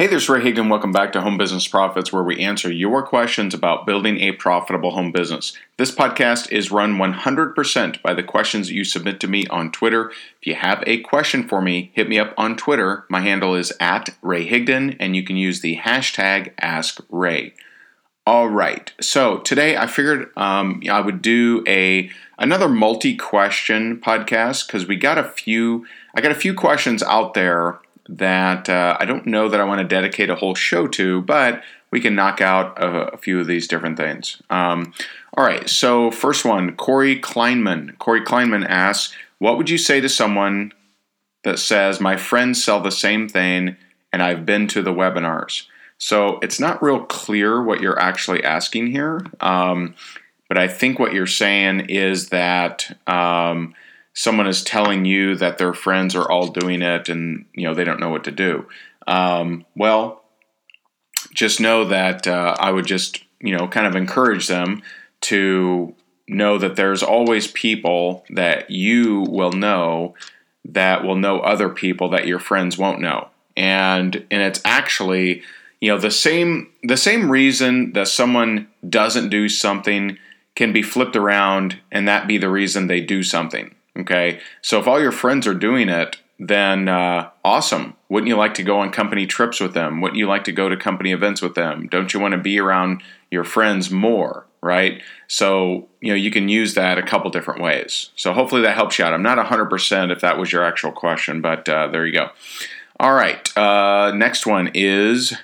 Hey, there's Ray Higdon. Welcome back to Home Business Profits, where we answer your questions about building a profitable home business. This podcast is run 100% by the questions that you submit to me on Twitter. If you have a question for me, hit me up on Twitter. My handle is @RayHigdon, and you can use the hashtag AskRay. All right, so today I figured I would do another multi-question podcast because I got a few questions out there that I don't know that I want to dedicate a whole show to, but we can knock out a few of these different things. All right, so first one, Corey Kleinman. Corey Kleinman asks, what would you say to someone that says, my friends sell the same thing and I've been to the webinars? So it's not real clear what you're actually asking here, but I think what you're saying is that someone is telling you that their friends are all doing it and, they don't know what to do. Well, just know that I would just, kind of encourage them to know that there's always people that you will know that will know other people that your friends won't know. And it's actually, the same reason that someone doesn't do something can be flipped around and that be the reason they do something. Okay, so if all your friends are doing it, then awesome. Wouldn't you like to go on company trips with them? Wouldn't you like to go to company events with them? Don't you want to be around your friends more, right? So, you can use that a couple different ways. So hopefully that helps you out. I'm not 100% if that was your actual question, but there you go. All right, next one is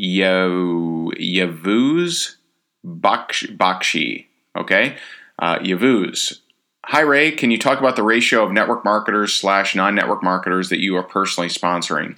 Yavuz Bakshi, okay? Yavuz. Hi, Ray. Can you talk about the ratio of network marketers / non-network marketers that you are personally sponsoring?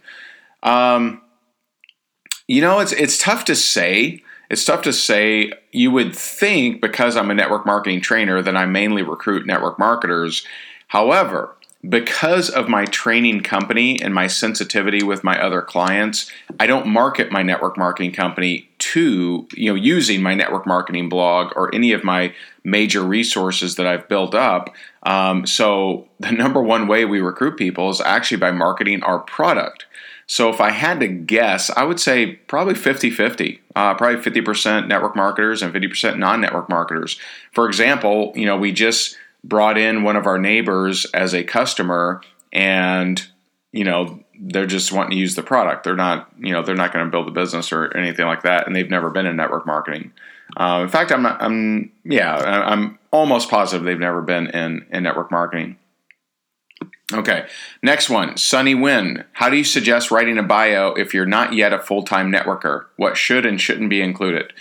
It's tough to say. It's tough to say. You would think because I'm a network marketing trainer that I mainly recruit network marketers. However, because of my training company and my sensitivity with my other clients, I don't market my network marketing company to, using my network marketing blog or any of my major resources that I've built up. So the number one way we recruit people is actually by marketing our product. So if I had to guess, I would say probably 50-50, probably 50% network marketers and 50% non-network marketers. For example, we just brought in one of our neighbors as a customer and, they're just wanting to use the product. They're not going to build a business or anything like that. And they've never been in network marketing. In fact, I'm almost positive they've never been in network marketing. Okay. Next one, Sunny Wynn. How do you suggest writing a bio if you're not yet a full-time networker? What should and shouldn't be included?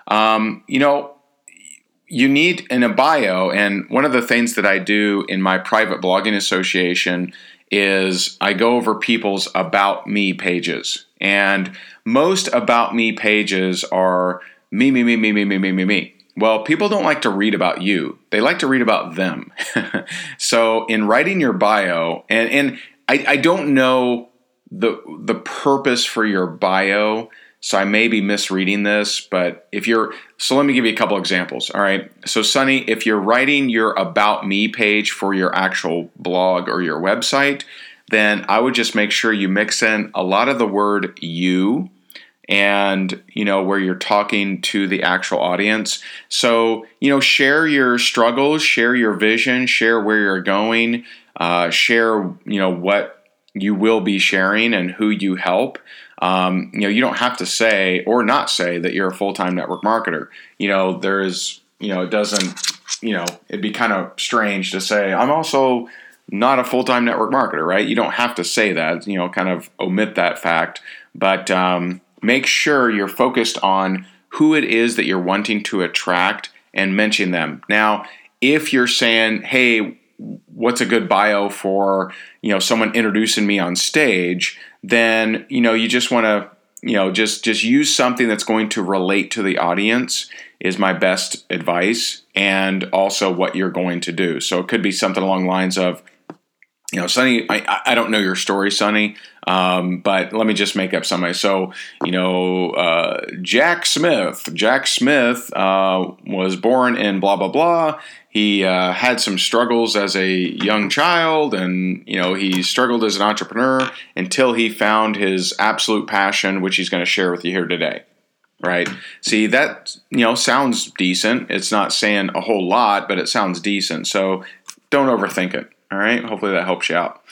You need in a bio, and one of the things that I do in my private blogging association is I go over people's About Me pages. And most About Me pages are me. Well, people don't like to read about you. They like to read about them. So in writing your bio, and I don't know the purpose for your bio, so I may be misreading this, but so let me give you a couple examples. All right. So Sunny, if you're writing your About Me page for your actual blog or your website, then I would just make sure you mix in a lot of the word you and, where you're talking to the actual audience. So, share your struggles, share your vision, share where you're going, share, what you will be sharing and who you help. You don't have to say or not say that you're a full-time network marketer. It doesn't, it'd be kind of strange to say, I'm also not a full-time network marketer, right? You don't have to say that, kind of omit that fact, but make sure you're focused on who it is that you're wanting to attract and mention them. Now, if you're saying, hey, what's a good bio for, someone introducing me on stage, then, you just want to, just use something that's going to relate to the audience is my best advice, and also what you're going to do. So it could be something along the lines of, Sunny, I don't know your story, Sunny, But let me just make up somebody. So, Jack Smith. Jack Smith was born in blah, blah, blah. He had some struggles as a young child, and, he struggled as an entrepreneur until he found his absolute passion, which he's going to share with you here today. Right? See, that, sounds decent. It's not saying a whole lot, but it sounds decent. So don't overthink it. All right? Hopefully that helps you out.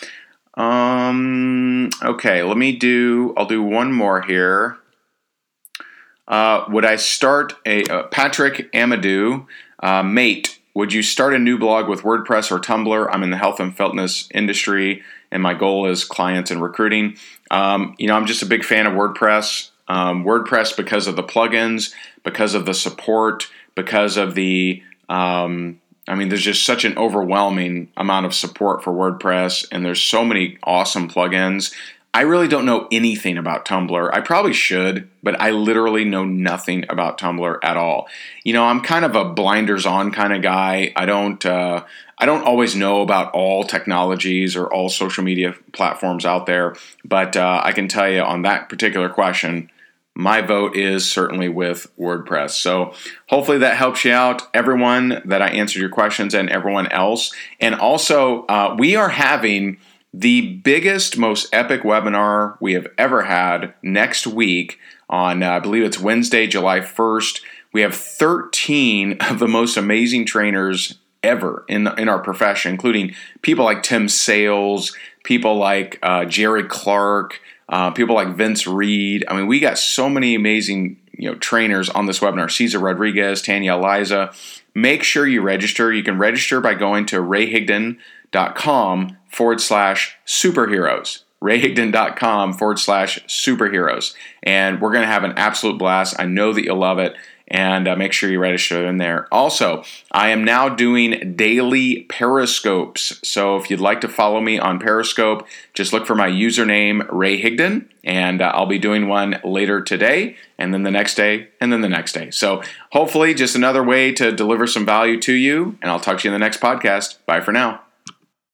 Okay, I'll do one more here. Would I start Patrick Amadou, mate, would you start a new blog with WordPress or Tumblr? I'm in the health and fitness industry, and my goal is clients and recruiting. I'm just a big fan of WordPress. WordPress because of the plugins, because of the support, because of the, there's just such an overwhelming amount of support for WordPress, and there's so many awesome plugins. I really don't know anything about Tumblr. I probably should, but I literally know nothing about Tumblr at all. I'm kind of a blinders on kind of guy. I don't always know about all technologies or all social media platforms out there, but I can tell you on that particular question, my vote is certainly with WordPress. So hopefully that helps you out, everyone that I answered your questions and everyone else. And also, we are having the biggest, most epic webinar we have ever had next week on, I believe it's Wednesday, July 1st. We have 13 of the most amazing trainers ever in our profession, including people like Tim Sales, people like Jerry Clark, people like Vince Reed. We got so many amazing trainers on this webinar. Cesar Rodriguez, Tanya Eliza. Make sure you register. You can register by going to rayhigdon.com/superheroes. rayhigdon.com/superheroes. And we're going to have an absolute blast. I know that you'll love it. And make sure you register in there. Also, I am now doing daily Periscopes. So if you'd like to follow me on Periscope, just look for my username, Ray Higdon, and I'll be doing one later today, and then the next day, and then the next day. So hopefully just another way to deliver some value to you, and I'll talk to you in the next podcast. Bye for now.